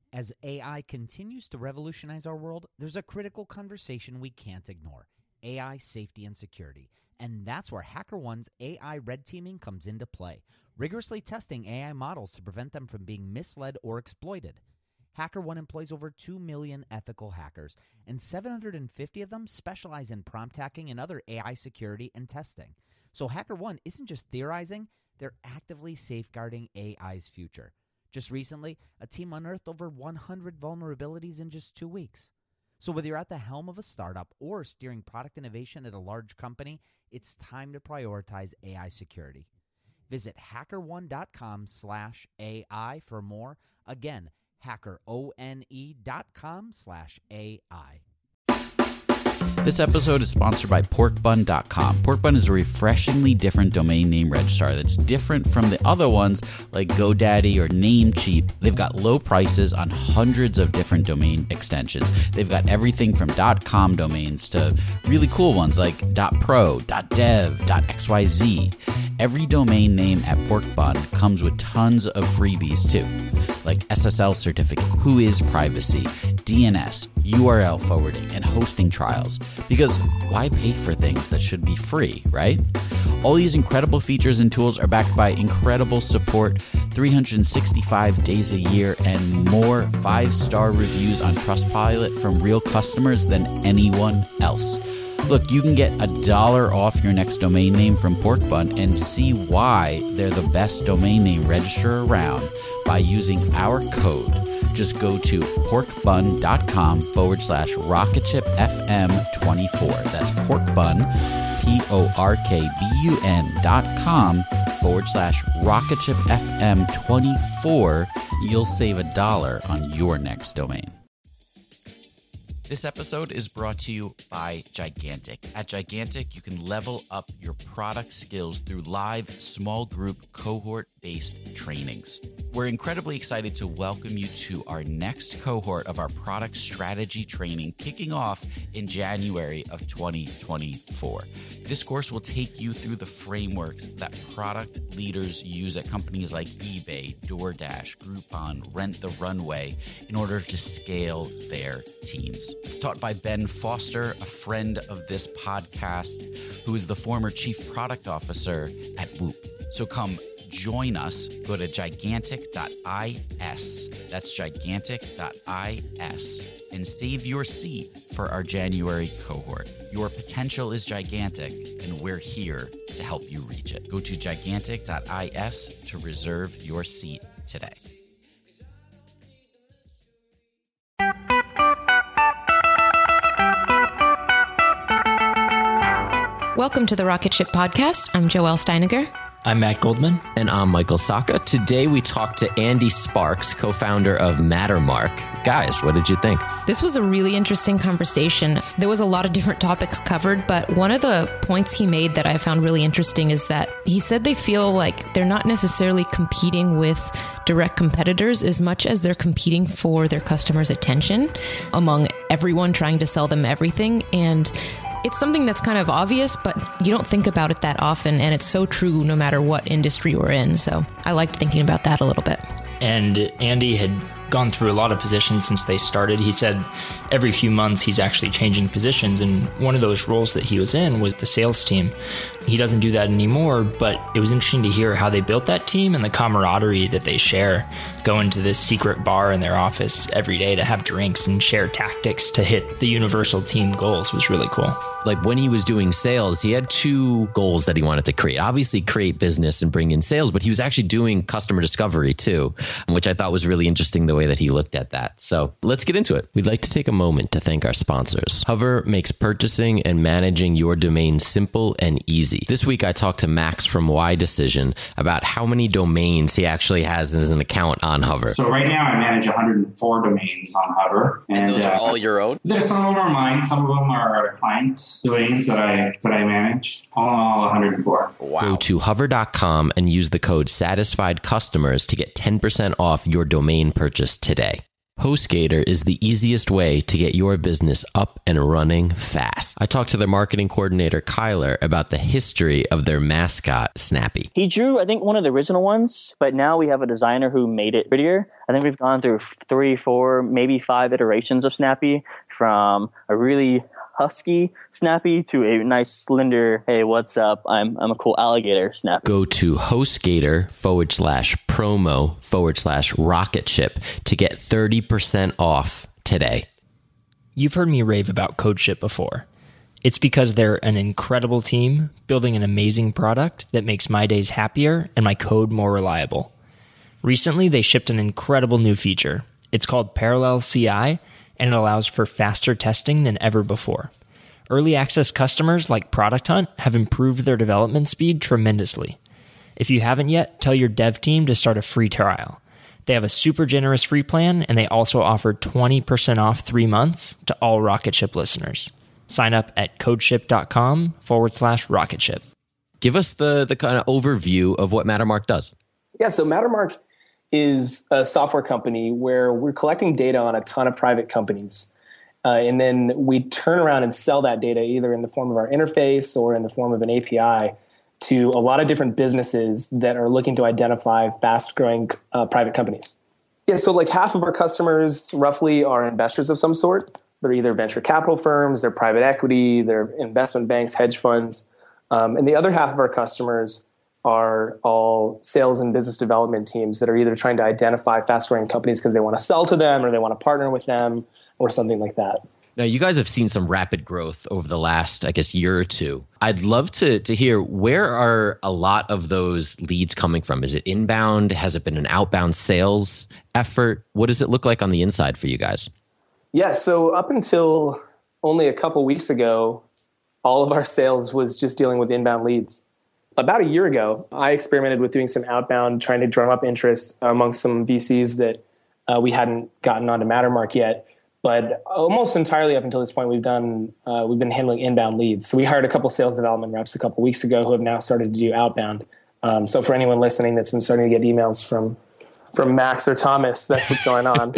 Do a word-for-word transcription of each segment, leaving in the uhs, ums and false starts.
As A I continues to revolutionize our world, there's a critical conversation we can't ignore: A I safety and security. And that's where HackerOne's A I red teaming comes into play, rigorously testing A I models to prevent them from being misled or exploited. HackerOne employs over two million ethical hackers, and seven hundred fifty of them specialize in prompt hacking and other A I security and testing. So HackerOne isn't just theorizing, they're actively safeguarding A I's future. Just recently, a team unearthed over one hundred vulnerabilities in just two weeks. So whether you're at the helm of a startup or steering product innovation at a large company, it's time to prioritize A I security. Visit HackerOne.com slash AI for more. Again, HackerOne.com slash AI. This episode is sponsored by pork bun dot com. Porkbun is a refreshingly different domain name registrar that's different from the other ones like GoDaddy or Namecheap. They've got low prices on hundreds of different domain extensions. They've got everything from .com domains to really cool ones like .pro, .dev, .xyz. Every domain name at Porkbun comes with tons of freebies too, like S S L certificate, Whois privacy, D N S, U R L forwarding, and hosting trials. Because why pay for things that should be free, right? All these incredible features and tools are backed by incredible support, three hundred sixty-five days a year, and more five-star reviews on Trustpilot from real customers than anyone else. Look, you can get a dollar off your next domain name from Porkbun and see why they're the best domain name registrar around by using our code. Just go to porkbun.com forward slash rocketshipfm24. That's porkbun, P O R K B U N dot com forward slash rocketshipfm24. You'll save a dollar on your next domain. This episode is brought to you by Gigantic. At Gigantic, you can level up your product skills through live small group cohort-based trainings. We're incredibly excited to welcome you to our next cohort of our product strategy training kicking off in January of twenty twenty-four. This course will take you through the frameworks that product leaders use at companies like eBay, DoorDash, Groupon, Rent the Runway in order to scale their teams. It's taught by Ben Foster, a friend of this podcast, who is the former chief product officer at Whoop. So come join us. Go to gigantic dot is. That's gigantic dot is and save your seat for our January cohort. Your potential is gigantic, and we're here to help you reach it. Go to gigantic dot is to reserve your seat today. Welcome to the Rocket Ship Podcast. I'm Joelle Steiniger. I'm Matt Goldman. And I'm Michael Saka. Today we talked to Andy Sparks, co-founder of Mattermark. Guys, what did you think? This was a really interesting conversation. There was a lot of different topics covered, but one of the points he made that I found really interesting is that he said they feel like they're not necessarily competing with direct competitors as much as they're competing for their customers' attention among everyone trying to sell them everything. And it's something that's kind of obvious, but you don't think about it that often, and it's so true no matter what industry we're in. So I liked thinking about that a little bit. And Andy had gone through a lot of positions since they started. He said every few months he's actually changing positions, and one of those roles that he was in was the sales team. He doesn't do that anymore, but it was interesting to hear how they built that team and the camaraderie that they share. Going to this secret bar in their office every day to have drinks and share tactics to hit the universal team goals was really cool. Like when he was doing sales, he had two goals that he wanted to create. Obviously create business and bring in sales, but he was actually doing customer discovery too, which I thought was really interesting the way that he looked at that. So let's get into it. We'd like to take a moment to thank our sponsors. Hover makes purchasing and managing your domain simple and easy. This week I talked to Max from Y Decision about how many domains he actually has as an account on Hover. So right now I manage one hundred four domains on Hover. And, and those uh, are all your own? There's some of them are mine. Some of them are clients' domains that I that I manage. All in all, one hundred four. Wow. Go to hover dot com and use the code satisfied customers to get ten percent off your domain purchase today. HostGator is the easiest way to get your business up and running fast. I talked to their marketing coordinator, Kyler, about the history of their mascot, Snappy. He drew, I think, one of the original ones, but now we have a designer who made it prettier. I think we've gone through three, four, maybe five iterations of Snappy, from a really husky Snappy to a nice slender, hey, what's up? I'm I'm a cool alligator Snappy. Go to HostGator forward slash promo forward slash rocket ship to get thirty percent off today. You've heard me rave about CodeShip before. It's because they're an incredible team building an amazing product that makes my days happier and my code more reliable. Recently, they shipped an incredible new feature. It's called Parallel C I, and it allows for faster testing than ever before. Early access customers like Product Hunt have improved their development speed tremendously. If you haven't yet, tell your dev team to start a free trial. They have a super generous free plan, and they also offer twenty percent off three months to all Rocketship listeners. Sign up at codeship.com forward slash rocketship. Give us the, the kind of overview of what Mattermark does. Yeah, so Mattermark is a software company where we're collecting data on a ton of private companies. Uh, and then we turn around and sell that data either in the form of our interface or in the form of an A P I to a lot of different businesses that are looking to identify fast-growing uh, private companies. Yeah, so like half of our customers roughly are investors of some sort. They're either venture capital firms, they're private equity, they're investment banks, hedge funds. Um, and the other half of our customers are all sales and business development teams that are either trying to identify fast-growing companies because they want to sell to them or they want to partner with them or something like that. Now, you guys have seen some rapid growth over the last, I guess, year or two. I'd love to to hear, where are a lot of those leads coming from? Is it inbound? Has it been an outbound sales effort? What does it look like on the inside for you guys? Yeah, so up until only a couple weeks ago, all of our sales was just dealing with inbound leads. About a year ago, I experimented with doing some outbound, trying to drum up interest amongst some V Cs that uh, we hadn't gotten onto Mattermark yet. But almost entirely up until this point, we've done uh, we've been handling inbound leads. So we hired a couple sales development reps a couple weeks ago who have now started to do outbound. Um, so for anyone listening that's been starting to get emails from from Max or Thomas, that's what's going on.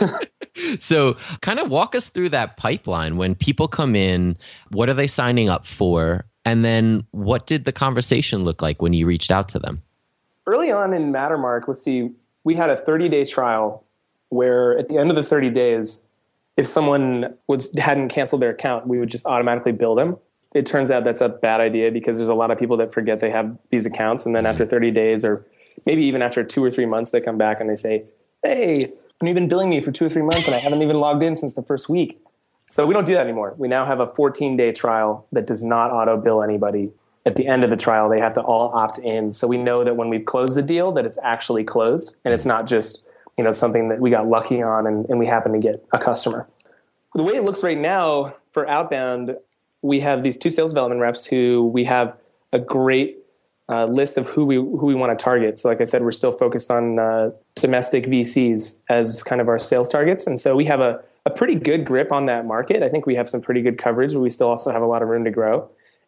So kind of walk us through that pipeline. When people come in, what are they signing up for? And then what did the conversation look like when you reached out to them? Early on in Mattermark, let's see, we had a thirty-day trial where at the end of the thirty days, if someone was, hadn't canceled their account, we would just automatically bill them. It turns out that's a bad idea because there's a lot of people that forget they have these accounts. And then after thirty days, or maybe even after two or three months, they come back and they say, hey, you've been billing me for two or three months and I haven't even logged in since the first week. So we don't do that anymore. We now have a fourteen-day trial that does not auto-bill anybody. At the end of the trial, they have to all opt in. So we know that when we've closed the deal, that it's actually closed, and it's not just, you know, something that we got lucky on and, and we happen to get a customer. The way it looks right now for outbound, we have these two sales development reps who we have a great uh, list of who we who we want to target. So like I said, we're still focused on uh, domestic V Cs as kind of our sales targets. And so we have a a pretty good grip on that market. I think we have some pretty good coverage, but we still also have a lot of room to grow.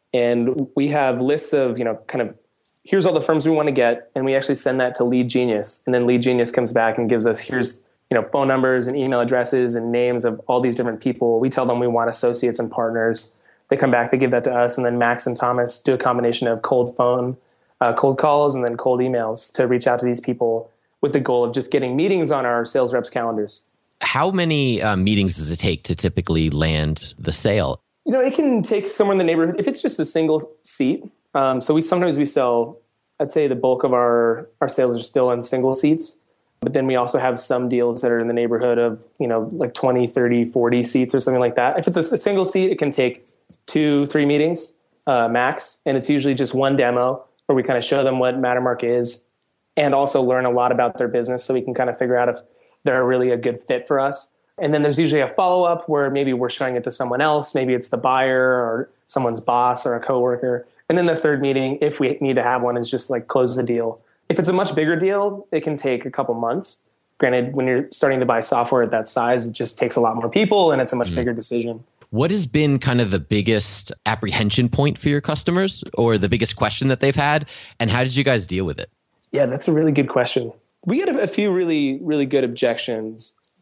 And we have lists of, you know, kind of, here's all the firms we want to get. And we actually send that to Lead Genius. And then Lead Genius comes back and gives us, here's, you know, phone numbers and email addresses and names of all these different people. We tell them we want associates and partners. They come back, they give that to us. And then Max and Thomas do a combination of cold phone, uh, cold calls, and then cold emails to reach out to these people with the goal of just getting meetings on our sales reps' calendars. How many uh, meetings does it take to typically land the sale? You know, it can take somewhere in the neighborhood. If it's just a single seat, um, so we sometimes we sell, I'd say the bulk of our, our sales are still in single seats. But then we also have some deals that are in the neighborhood of, you know, like twenty, thirty, forty seats or something like that. If it's a, a single seat, it can take two, three meetings uh, max. And it's usually just one demo where we kind of show them what Mattermark is and also learn a lot about their business so we can kind of figure out if they're really a good fit for us. And then there's usually a follow-up where maybe we're showing it to someone else. Maybe it's the buyer or someone's boss or a coworker. And then the third meeting, if we need to have one, is just like close the deal. If it's a much bigger deal, it can take a couple months. Granted, when you're starting to buy software at that size, it just takes a lot more people and it's a much mm-hmm. bigger decision. What has been kind of the biggest apprehension point for your customers or the biggest question that they've had? And how did you guys deal with it? Yeah, that's a really good question. We had a few really, really good objections.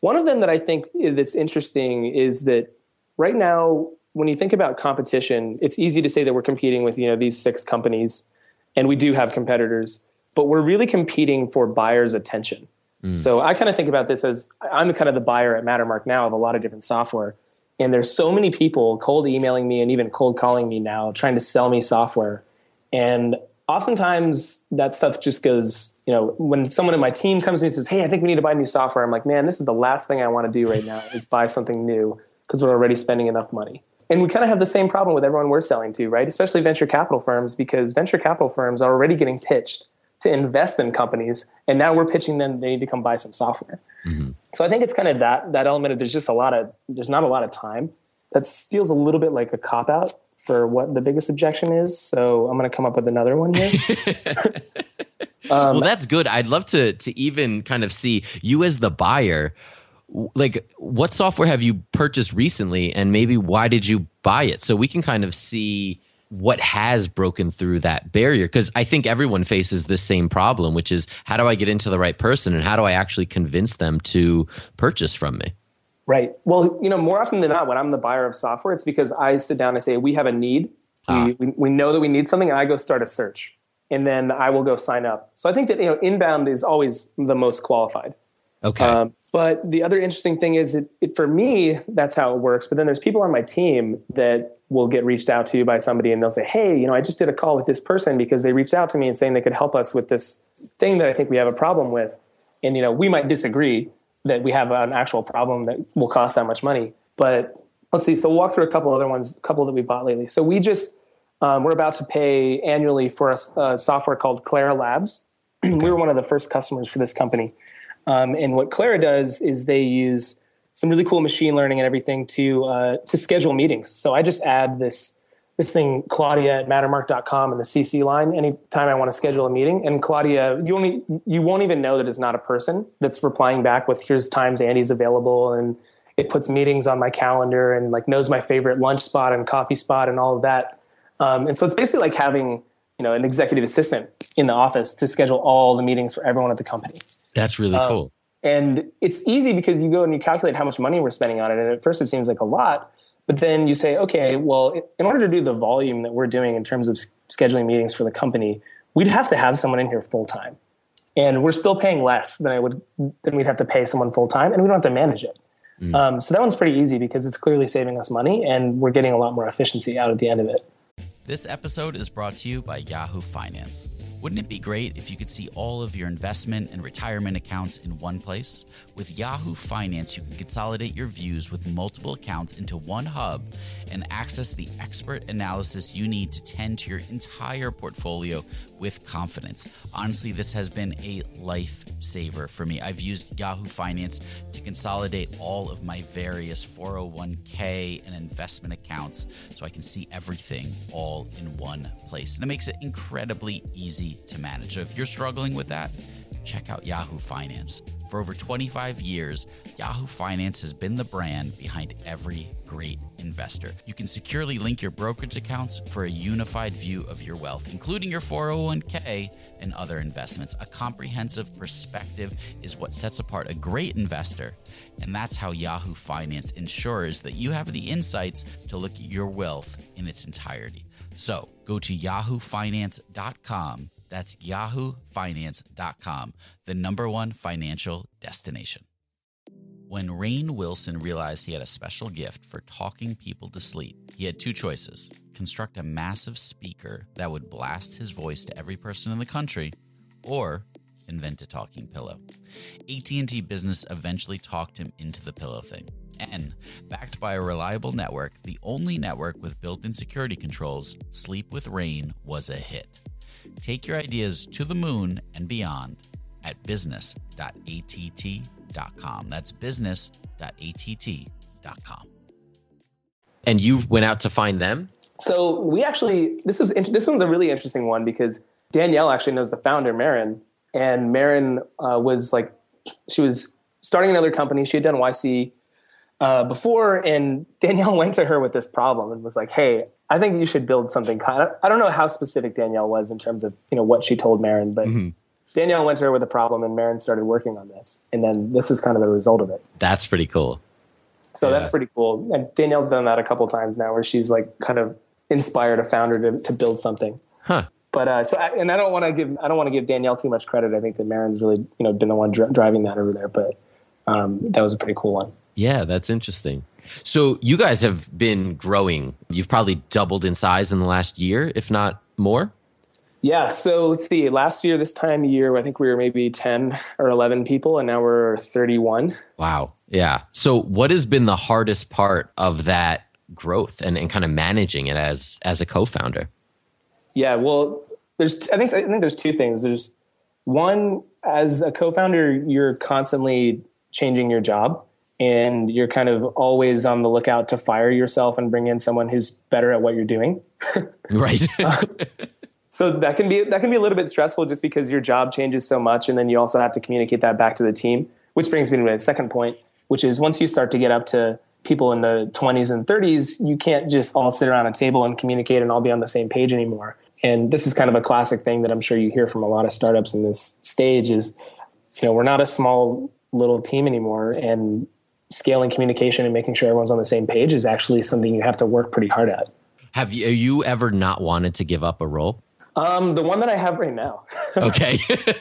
One of them that I think that's interesting is that right now, when you think about competition, it's easy to say that we're competing with, you know, these six companies, and we do have competitors, but we're really competing for buyers' attention. Mm. So I kind of think about this as I'm kind of the buyer at Mattermark now of a lot of different software. And there's so many people cold emailing me and even cold calling me now, trying to sell me software. And oftentimes that stuff just goes, you know, when someone in my team comes to me and says, hey, I think we need to buy new software. I'm like, man, this is the last thing I want to do right now is buy something new because we're already spending enough money. And we kind of have the same problem with everyone we're selling to, right? Especially venture capital firms, because venture capital firms are already getting pitched to invest in companies. And now we're pitching them, they need to come buy some software. Mm-hmm. So I think it's kind of that, that element of there's just a lot of, there's not a lot of time. That feels a little bit like a cop-out for what the biggest objection is. So I'm going to come up with another one here. um, well, that's good. I'd love to to even kind of see you as the buyer. Like, what software have you purchased recently, and maybe why did you buy it? So we can kind of see what has broken through that barrier. Because I think everyone faces this same problem, which is how do I get into the right person, and how do I actually convince them to purchase from me? Right. Well, you know, more often than not, when I'm the buyer of software, it's because I sit down and say, we have a need. Ah. We, we, we know that we need something, and I go start a search. And then I will go sign up. So I think that, you know, inbound is always the most qualified. Okay. Um, but the other interesting thing is it, it, for me, that's how it works. But then there's people on my team that will get reached out to by somebody, and they'll say, hey, you know, I just did a call with this person because they reached out to me and saying they could help us with this thing that I think we have a problem with. And, you know, we might disagree that we have an actual problem that will cost that much money. But let's see. So we'll walk through a couple other ones, a couple that we bought lately. So we just, um, we're about to pay annually for a, a software called Clara Labs. Okay. We were one of the first customers for this company. Um, and what Clara does is they use some really cool machine learning and everything to uh, to schedule meetings. So I just add this this thing, Claudia at Mattermark dot com, in the C C line anytime I want to schedule a meeting. And Claudia, you only you won't even know that it's not a person that's replying back with here's times Andy's available, and it puts meetings on my calendar and like knows my favorite lunch spot and coffee spot and all of that. Um, and so it's basically like having, you know, an executive assistant in the office to schedule all the meetings for everyone at the company. That's really um, cool. And it's easy because you go and you calculate how much money we're spending on it. And at first it seems like a lot, but then you say, okay, well, in order to do the volume that we're doing in terms of scheduling meetings for the company, we'd have to have someone in here full time. And we're still paying less than I would, than we'd have to pay someone full time, and we don't have to manage it. Mm. Um, so that one's pretty easy because it's clearly saving us money and we're getting a lot more efficiency out at the end of it. This episode is brought to you by Yahoo Finance. Wouldn't it be great if you could see all of your investment and retirement accounts in one place? With Yahoo Finance, you can consolidate your views with multiple accounts into one hub and access the expert analysis you need to tend to your entire portfolio with confidence. Honestly, this has been a lifesaver for me. I've used Yahoo Finance to consolidate all of my various four oh one k and investment accounts so I can see everything all in one place. And it makes it incredibly easy to manage. So if you're struggling with that, check out Yahoo Finance. For over twenty-five years, Yahoo Finance has been the brand behind every great investor. You can securely link your brokerage accounts for a unified view of your wealth, including your four oh one k and other investments. A comprehensive perspective is what sets apart a great investor, and that's how Yahoo Finance ensures that you have the insights to look at your wealth in its entirety. So go to yahoo finance dot com. That's yahoo finance dot com, the number one financial destination. When Rainn Wilson realized he had a special gift for talking people to sleep, he had two choices: construct a massive speaker that would blast his voice to every person in the country, or invent a talking pillow. A T and T Business eventually talked him into the pillow thing. And, backed by a reliable network, the only network with built-in security controls, Sleep with Rainn was a hit. Take your ideas to the moon and beyond at business dot a t t dot com. That's business dot a t t dot com. And you went out to find them? So we actually, this is this one's a really interesting one because Danielle actually knows the founder, Marin. And Marin uh, was like, she was starting another company. She had done Y C uh, before, and Danielle went to her with this problem and was like, hey, I think you should build something kind of, I don't know how specific Danielle was in terms of, you know, what she told Marin, but mm-hmm. Danielle went to her with a problem, and Maren started working on this. And then this is kind of the result of it. That's pretty cool. So Yeah. that's pretty cool. And Danielle's done that a couple times now, where she's like kind of inspired a founder to, to build something. Huh. But uh, so, I, and I don't want to give I don't want to give Danielle too much credit. I think that Maren's really you know been the one dri- driving that over there. But um, that was a pretty cool one. Yeah, that's interesting. So you guys have been growing. You've probably doubled in size in the last year, if not more. Yeah. So let's see. Last year, this time of year, I think we were maybe ten or eleven people, and now we're thirty-one. Wow. Yeah. So what has been the hardest part of that growth and, and kind of managing it as as a co-founder? Yeah. Well, there's I think I think there's two things. There's one, as a co-founder, you're constantly changing your job, and you're kind of always on the lookout to fire yourself and bring in someone who's better at what you're doing. Right. uh, so that can be that can be a little bit stressful, just because your job changes so much, and then you also have to communicate that back to the team. Which brings me to my second point, which is once you start to get up to people in the twenties and thirties, you can't just all sit around a table and communicate and all be on the same page anymore. And this is kind of a classic thing that I'm sure you hear from a lot of startups in this stage is, you know, we're not a small little team anymore, and scaling communication and making sure everyone's on the same page is actually something you have to work pretty hard at. Have you, have you ever not wanted to give up a role? Um, the one that I have right now. Okay.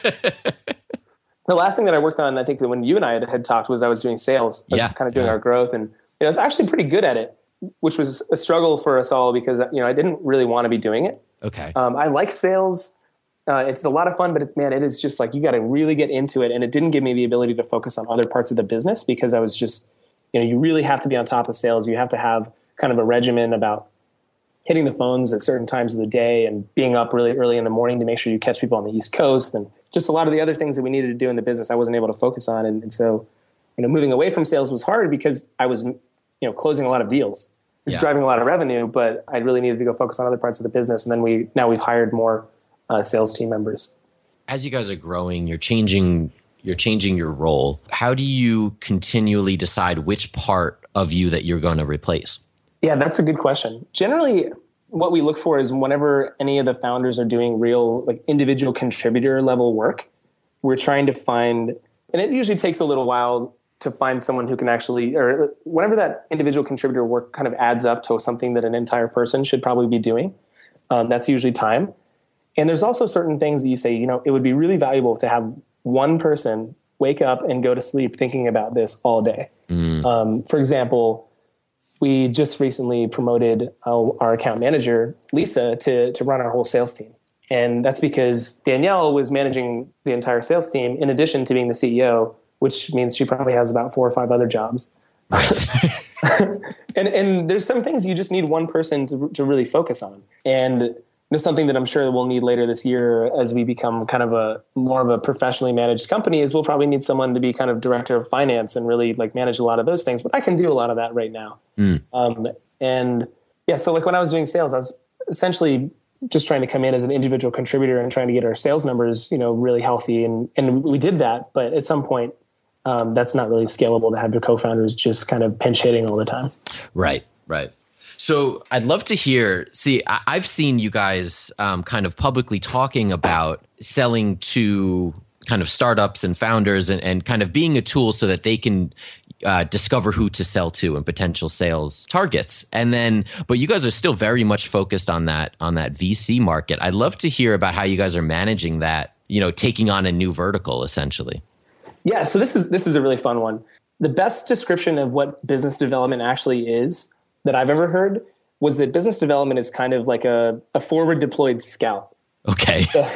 The last thing that I worked on, I think that when you and I had, had talked, was I was doing sales, I was yeah, kind of doing yeah. our growth, and you know, I was actually pretty good at it, which was a struggle for us all because you know I didn't really want to be doing it. Okay. Um, I like sales. Uh, it's a lot of fun, but it's, man, it is just like you got to really get into it. And it didn't give me the ability to focus on other parts of the business because I was just, you know, you really have to be on top of sales. You have to have kind of a regimen about hitting the phones at certain times of the day and being up really early in the morning to make sure you catch people on the East Coast, and just a lot of the other things that we needed to do in the business I wasn't able to focus on. And, and so, you know, moving away from sales was hard because I was, you know, closing a lot of deals. It was Yeah. driving a lot of revenue, but I really needed to go focus on other parts of the business. And then we now we've hired more uh, sales team members. As you guys are growing, you're changing you're changing your role. How do you continually decide which part of you that you're going to replace? Yeah, that's a good question. Generally, what we look for is whenever any of the founders are doing real like individual contributor level work, we're trying to find, and it usually takes a little while to find someone who can actually, or whenever that individual contributor work kind of adds up to something that an entire person should probably be doing, um, that's usually time. And there's also certain things that you say, you know, it would be really valuable to have one person wake up and go to sleep thinking about this all day. Mm. Um, for example, we just recently promoted our, our account manager, Lisa, to, to run our whole sales team. And that's because Danielle was managing the entire sales team in addition to being the C E O, which means she probably has about four or five other jobs. Right. and and there's some things you just need one person to to really focus on. And there's something that I'm sure we'll need later this year as we become kind of a more of a professionally managed company is we'll probably need someone to be kind of director of finance and really like manage a lot of those things. But I can do a lot of that right now. Mm. Um, and yeah, so like when I was doing sales, I was essentially just trying to come in as an individual contributor and trying to get our sales numbers, you know, really healthy. And, and we did that. But at some point, um, that's not really scalable to have your co-founders just kind of pinch hitting all the time. Right, right. So I'd love to hear, see, I, I've seen you guys um, kind of publicly talking about selling to kind of startups and founders and, and kind of being a tool so that they can uh, discover who to sell to and potential sales targets. And then, but you guys are still very much focused on that, on that V C market. I'd love to hear about how you guys are managing that, you know, taking on a new vertical essentially. Yeah, so this is this is a really fun one. The best description of what business development actually is that I've ever heard was that business development is kind of like a, a forward deployed scout. Okay. so,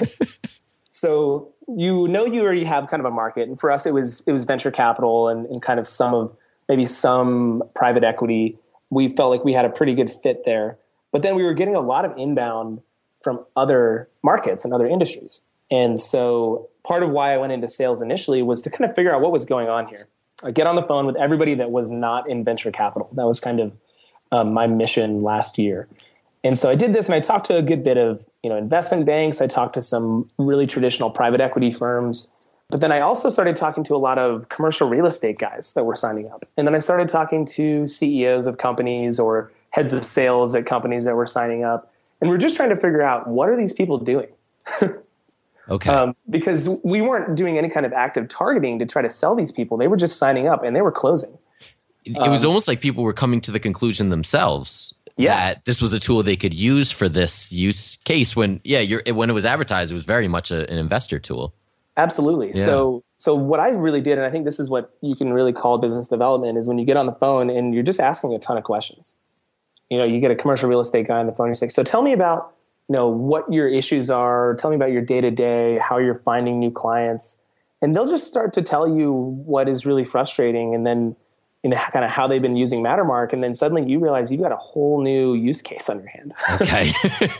so you know you already have kind of a market. And for us, it was it was venture capital and, and kind of some of maybe some private equity. We felt like we had a pretty good fit there. But then we were getting a lot of inbound from other markets and other industries. And so part of why I went into sales initially was to kind of figure out what was going on here. I get on the phone with everybody that was not in venture capital. That was kind of um, my mission last year. And so I did this and I talked to a good bit of, you know, investment banks. I talked to some really traditional private equity firms. But then I also started talking to a lot of commercial real estate guys that were signing up. And then I started talking to C E Os of companies or heads of sales at companies that were signing up. And we're just trying to figure out, what are these people doing? Okay. Um, because we weren't doing any kind of active targeting to try to sell these people. They were just signing up and they were closing. It was um, almost like people were coming to the conclusion themselves yeah. that this was a tool they could use for this use case. When yeah, you're, when it was advertised, it was very much a, an investor tool. Absolutely. Yeah. So so what I really did, and I think this is what you can really call business development, is when you get on the phone and you're just asking a ton of questions. You know, you get a commercial real estate guy on the phone. You're like, so tell me about, you know, what your issues are. Tell me about your day to day, how you're finding new clients, and they'll just start to tell you what is really frustrating, and then you know kind of how they've been using Mattermark, and then suddenly you realize you've got a whole new use case on your hand. Okay.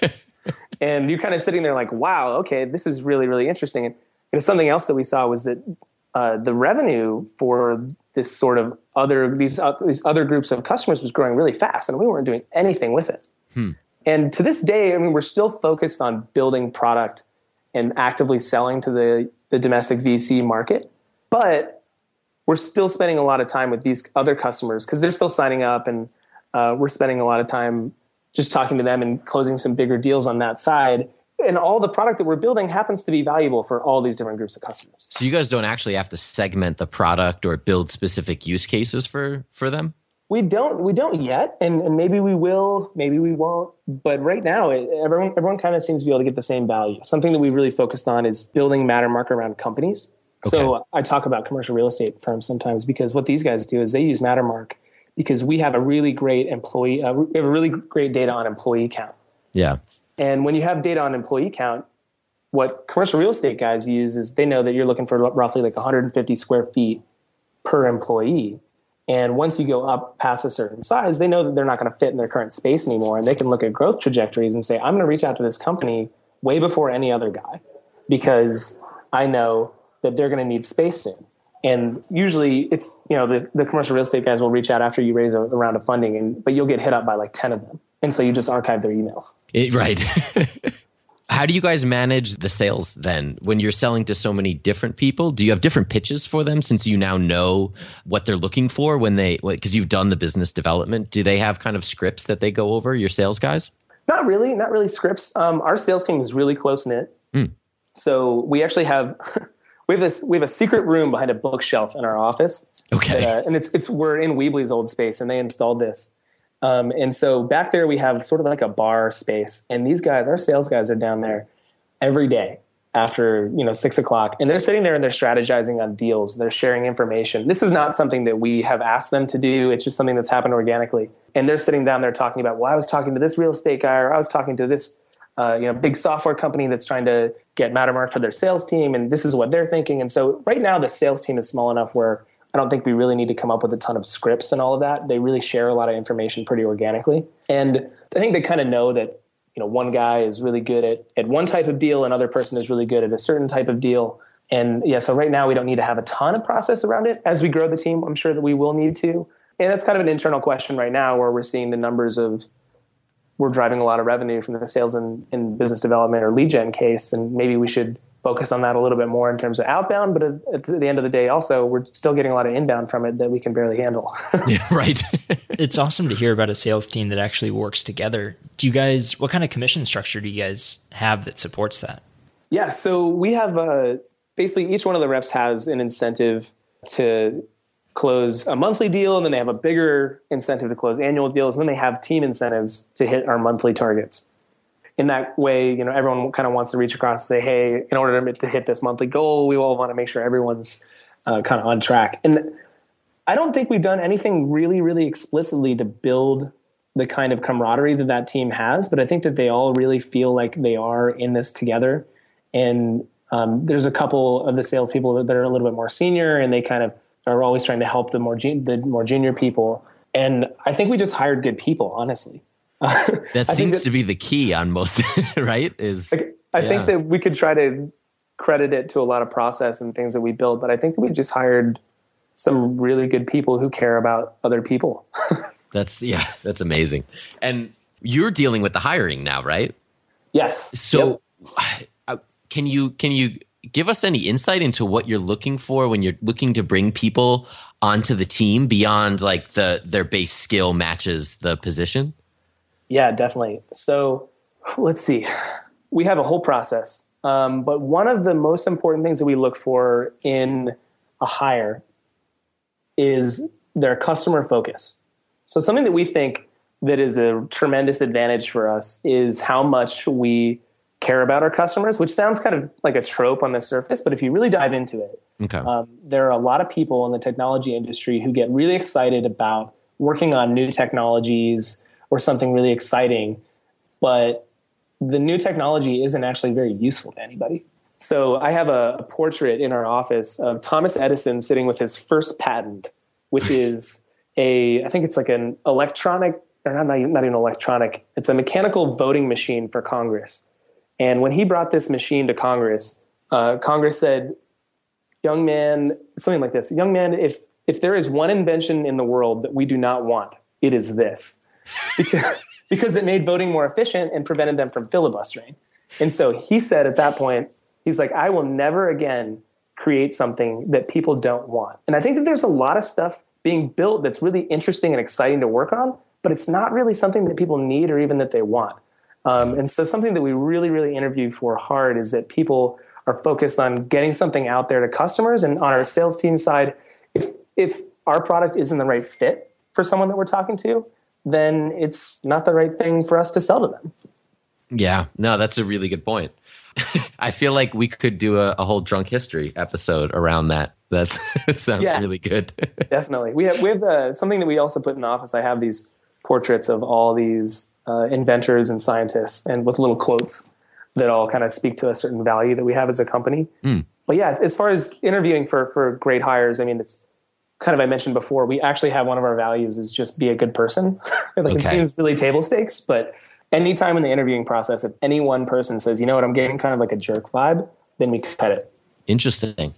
And you're kind of sitting there like, wow, okay, this is really really interesting. And you know, something else that we saw was that uh, the revenue for this sort of other these uh, these other groups of customers was growing really fast, and we weren't doing anything with it. Hmm. And to this day, I mean, we're still focused on building product and actively selling to the, the domestic V C market, but we're still spending a lot of time with these other customers because they're still signing up, and uh, we're spending a lot of time just talking to them and closing some bigger deals on that side. And all the product that we're building happens to be valuable for all these different groups of customers. So you guys don't actually have to segment the product or build specific use cases for, for them? We don't. We don't yet, and, and maybe we will. Maybe we won't. But right now, it, everyone everyone kind of seems to be able to get the same value. Something that we really focused on is building Mattermark around companies. Okay. So I talk about commercial real estate firms sometimes because what these guys do is they use Mattermark because we have a really great employee. Uh, we have a really great data on employee count. Yeah. And when you have data on employee count, what commercial real estate guys use is they know that you're looking for roughly like one hundred fifty square feet per employee. And once you go up past a certain size, they know that they're not going to fit in their current space anymore. And they can look at growth trajectories and say, I'm going to reach out to this company way before any other guy because I know that they're going to need space soon. And usually it's, you know, the, the commercial real estate guys will reach out after you raise a, a round of funding, and but you'll get hit up by like ten of them. And so you just archive their emails. It, right. How do you guys manage the sales then when you're selling to so many different people? Do you have different pitches for them since you now know what they're looking for when they, because you've done the business development? Do they have kind of scripts that they go over, your sales guys? Not really, not really scripts. Um, our sales team is really close knit. Mm. So we actually have, we have this, we have a secret room behind a bookshelf in our office. Okay. That, uh, and it's, it's, we're in Weebly's old space and they installed this. Um, and so back there we have sort of like a bar space, and these guys, our sales guys, are down there every day after, you know, six o'clock, and they're sitting there and they're strategizing on deals. They're sharing information. This is not something that we have asked them to do. It's just something that's happened organically. And they're sitting down there talking about, well, I was talking to this real estate guy, or I was talking to this, uh, you know, big software company that's trying to get Mattermark for their sales team, and this is what they're thinking. And so right now the sales team is small enough where I don't think we really need to come up with a ton of scripts and all of that. They really share a lot of information pretty organically. And I think they kind of know that, you know, one guy is really good at, at one type of deal, another person is really good at a certain type of deal. And yeah, so right now we don't need to have a ton of process around it. As we grow the team, I'm sure that we will need to. And that's kind of an internal question right now where we're seeing the numbers of, we're driving a lot of revenue from the sales and, and business development or lead gen case. And maybe we should focus on that a little bit more in terms of outbound, but at the end of the day, also, we're still getting a lot of inbound from it that we can barely handle. Yeah, right. It's awesome to hear about a sales team that actually works together. Do you guys, what kind of commission structure do you guys have that supports that? Yeah, so we have uh, basically each one of the reps has an incentive to close a monthly deal, and then they have a bigger incentive to close annual deals, and then they have team incentives to hit our monthly targets. In that way, you know, everyone kind of wants to reach across and say, hey, in order to hit this monthly goal, we all want to make sure everyone's uh, kind of on track. And I don't think we've done anything really, really explicitly to build the kind of camaraderie that that team has, but I think that they all really feel like they are in this together. And um, there's a couple of the salespeople that are a little bit more senior, and they kind of are always trying to help the more jun- the more junior people. And I think we just hired good people, honestly. That seems that, to be the key on most, right? Is I, I yeah. think that we could try to credit it to a lot of process and things that we built, but I think that we just hired some really good people who care about other people. That's yeah, that's amazing. And you're dealing with the hiring now, right? Yes. So, yep. can you can you give us any insight into what you're looking for when you're looking to bring people onto the team beyond like the their base skill matches the position? Yeah, definitely. So let's see. We have a whole process Um, but one of the most important things that we look for in a hire is their customer focus. So something that we think that is a tremendous advantage for us is how much we care about our customers, which sounds kind of like a trope on the surface, but if you really dive into it, okay. um, there are a lot of people in the technology industry who get really excited about working on new technologies or something really exciting, but the new technology isn't actually very useful to anybody. So I have a, a portrait in our office of Thomas Edison sitting with his first patent, which is a, I think it's like an electronic, or not, not even electronic, it's a mechanical voting machine for Congress. And when he brought this machine to Congress, uh, Congress said, young man, something like this, young man, if if there is one invention in the world that we do not want, it is this. Because, because it made voting more efficient and prevented them from filibustering. And so he said at that point, he's like, I will never again create something that people don't want. And I think that there's a lot of stuff being built that's really interesting and exciting to work on, but it's not really something that people need or even that they want. Um, and so something that we really, really interview for hard is that people are focused on getting something out there to customers. And on our sales team side, if if our product isn't the right fit for someone that we're talking to, then it's not the right thing for us to sell to them. Yeah, no, that's a really good point. I feel like we could do a, a whole drunk history episode around that. That's it sounds yeah, really good. Definitely. We have we have uh, something that we also put in the office. I have these portraits of all these uh, inventors and scientists, and with little quotes that all kind of speak to a certain value that we have as a company. Mm. But yeah, as far as interviewing for for great hires, I mean, it's kind of, I mentioned before, we actually have one of our values is just be a good person. Like okay. It seems really table stakes, but anytime in the interviewing process, if any one person says, you know what, I'm getting kind of like a jerk vibe, then we cut it. Interesting.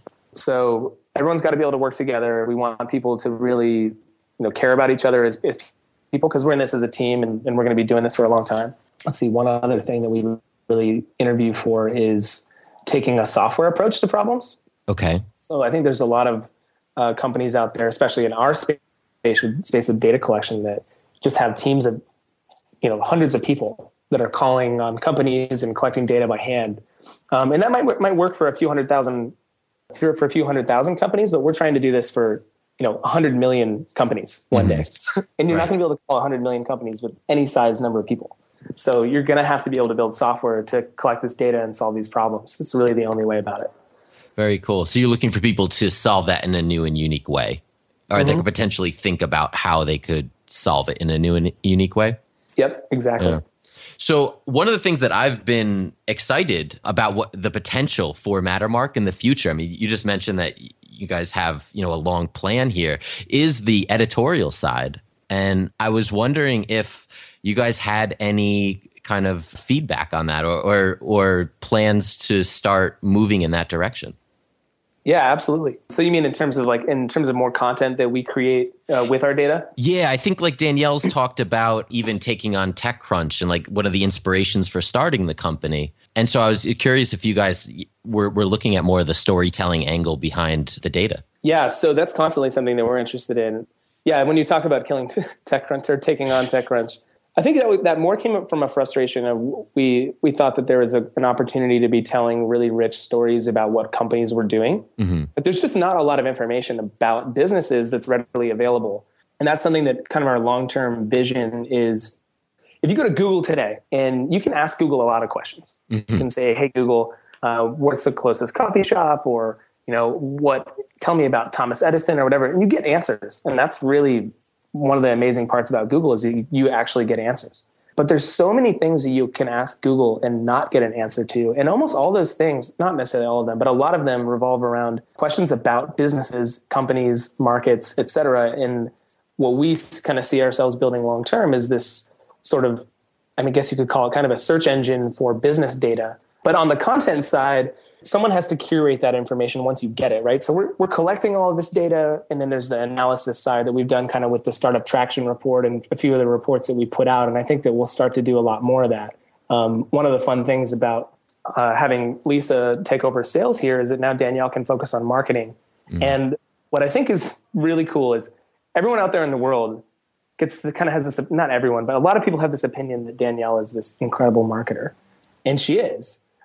So everyone's got to be able to work together. We want people to really, you know, care about each other as, as people, because we're in this as a team and, and we're going to be doing this for a long time. Let's see. One other thing that we really interview for is taking a software approach to problems. Okay. So I think there's a lot of uh, companies out there, especially in our space with, space with data collection, that just have teams of, you know, hundreds of people that are calling on companies and collecting data by hand. Um, and that might might work for a few hundred thousand, for a few hundred thousand companies, but we're trying to do this for, you know, a hundred million companies one mm-hmm. day. And you're right. not going to be able to call a hundred million companies with any size number of people. So you're going to have to be able to build software to collect this data and solve these problems. It's really the only way about it. Very cool. So you're looking for people to solve that in a new and unique way, or mm-hmm. they could potentially think about how they could solve it in a new and unique way. Yep, exactly. Yeah. So one of the things that I've been excited about, what the potential for Mattermark in the future, I mean, you just mentioned that you guys have, you know, a long plan here, is the editorial side. And I was wondering if you guys had any kind of feedback on that, or or, or plans to start moving in that direction. Yeah, absolutely. So you mean in terms of like, in terms of more content that we create uh, with our data? Yeah, I think like Danielle's talked about even taking on TechCrunch and like what are the inspirations for starting the company. And so I was curious if you guys were, were looking at more of the storytelling angle behind the data. Yeah, so that's constantly something that we're interested in. Yeah, when you talk about killing TechCrunch or taking on TechCrunch, I think that that more came up from a frustration of we we thought that there was a, an opportunity to be telling really rich stories about what companies were doing, mm-hmm. but there's just not a lot of information about businesses that's readily available. And that's something that kind of our long-term vision is. If you go to Google today, and you can ask Google a lot of questions, mm-hmm. you can say, "Hey Google, uh, what's the closest coffee shop?" Or you know, "What? Tell me about Thomas Edison," or whatever, and you get answers, and that's really one of the amazing parts about Google is that you actually get answers. But there's so many things that you can ask Google and not get an answer to. And almost all those things, not necessarily all of them, but a lot of them revolve around questions about businesses, companies, markets, et cetera. And what we kind of see ourselves building long term is this sort of, I mean, I guess you could call it kind of a search engine for business data. But on the content side, someone has to curate that information once you get it, right? So we're we're collecting all of this data, and then there's the analysis side that we've done kind of with the Startup Traction report and a few of the reports that we put out, and I think that we'll start to do a lot more of that. Um, one of the fun things about uh, having Lisa take over sales here is that now Danielle can focus on marketing. Mm. And what I think is really cool is everyone out there in the world gets kind of has this, not everyone, but a lot of people have this opinion that Danielle is this incredible marketer, and she is.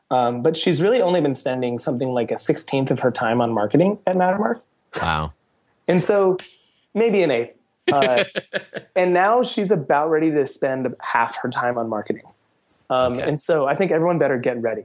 Um, but she's really only been spending something like a sixteenth of her time on marketing at Mattermark. Wow. And so maybe an eighth. Uh, and now she's about ready to spend half her time on marketing. Um, okay. And so I think everyone better get ready.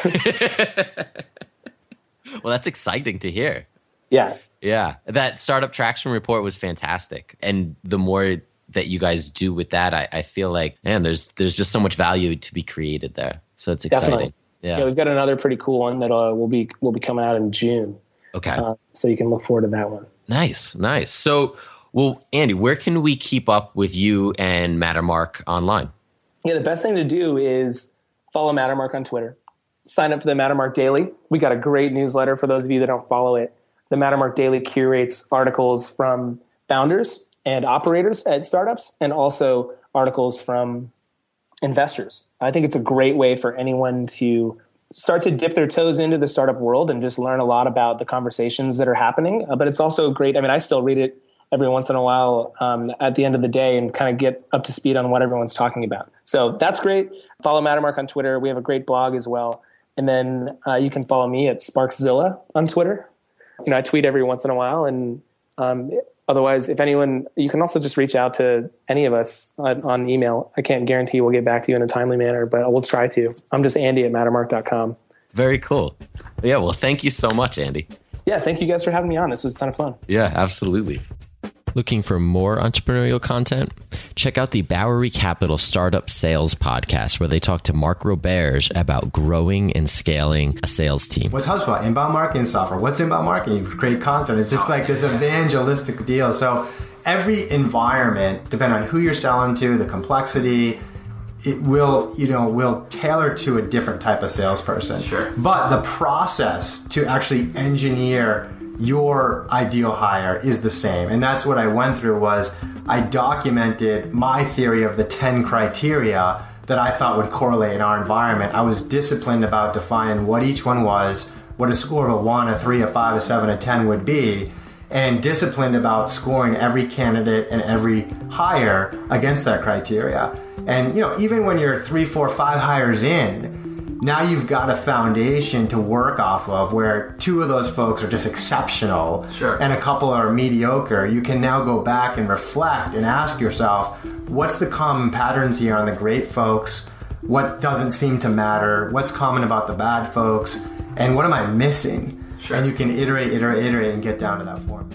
Well, that's exciting to hear. Yeah. Yeah. That startup traction report was fantastic. And the more that you guys do with that, I, I feel like, man, there's there's just so much value to be created there. So it's exciting. Definitely. Yeah. Yeah, we've got another pretty cool one that uh, will be will be coming out in June. Okay. Uh, so you can look forward to that one. Nice, nice. So, well, Andy, where can we keep up with you and Mattermark online? Yeah, the best thing to do is follow Mattermark on Twitter. Sign up for the Mattermark Daily. We got a great newsletter for those of you that don't follow it. The Mattermark Daily curates articles from founders and operators at startups, and also articles from investors. I think it's a great way for anyone to start to dip their toes into the startup world and just learn a lot about the conversations that are happening. Uh, but it's also great. I mean, I still read it every once in a while um, at the end of the day and kind of get up to speed on what everyone's talking about. So that's great. Follow Mattermark on Twitter. We have a great blog as well. And then uh, you can follow me at Sparkszilla on Twitter. You know, I tweet every once in a while. And um, otherwise, if anyone, you can also just reach out to any of us on, on email. I can't guarantee we'll get back to you in a timely manner, but we'll try to. I'm just Andy at Mattermark dot com. Very cool. Yeah, well, thank you so much, Andy. Yeah, thank you guys for having me on. This was a ton of fun. Yeah, absolutely. Looking for more entrepreneurial content? Check out the Bowery Capital Startup Sales Podcast, where they talk to Mark Roberge about growing and scaling a sales team. What's HubSpot? Inbound marketing software. What's inbound marketing? You create content. It's just like this evangelistic deal. So every environment, depending on who you're selling to, the complexity, it will, you know, will tailor to a different type of salesperson. Sure. But the process to actually engineer your ideal hire is the same. And that's what I went through was I documented my theory of the ten criteria that I thought would correlate in our environment. I was disciplined about defining what each one was, what a score of a one, a three, a five, a seven, a ten would be, and disciplined about scoring every candidate and every hire against that criteria. And, you know, even when you're three, four, five hires in, now you've got a foundation to work off of where two of those folks are just exceptional, sure, and a couple are mediocre. You can now go back and reflect and ask yourself, what's the common patterns here on the great folks? What doesn't seem to matter? What's common about the bad folks? And what am I missing? Sure. And you can iterate, iterate, iterate, and get down to that formula.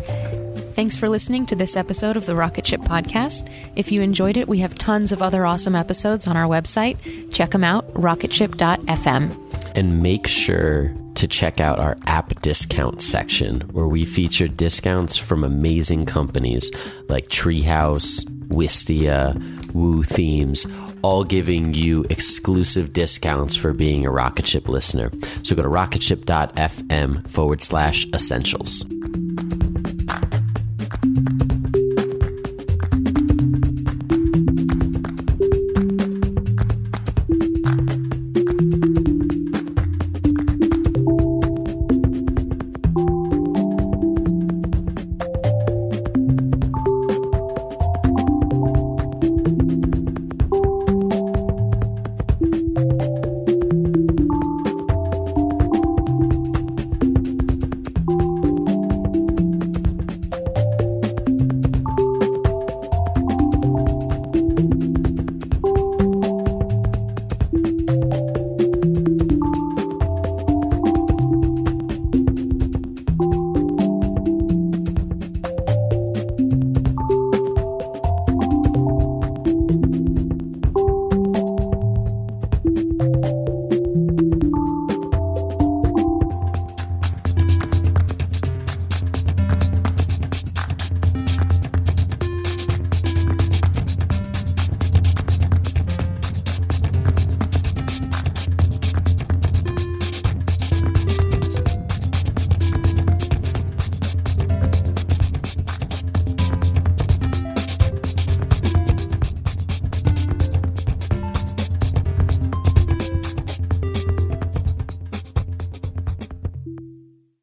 Thanks for listening to this episode of the Rocket Ship Podcast. If you enjoyed it, we have tons of other awesome episodes on our website. Check them out, rocket ship dot f m. And make sure to check out our app discount section, where we feature discounts from amazing companies like Treehouse, Wistia, Woo Themes, all giving you exclusive discounts for being a Rocket Ship listener. So go to rocket ship dot f m forward slash essentials.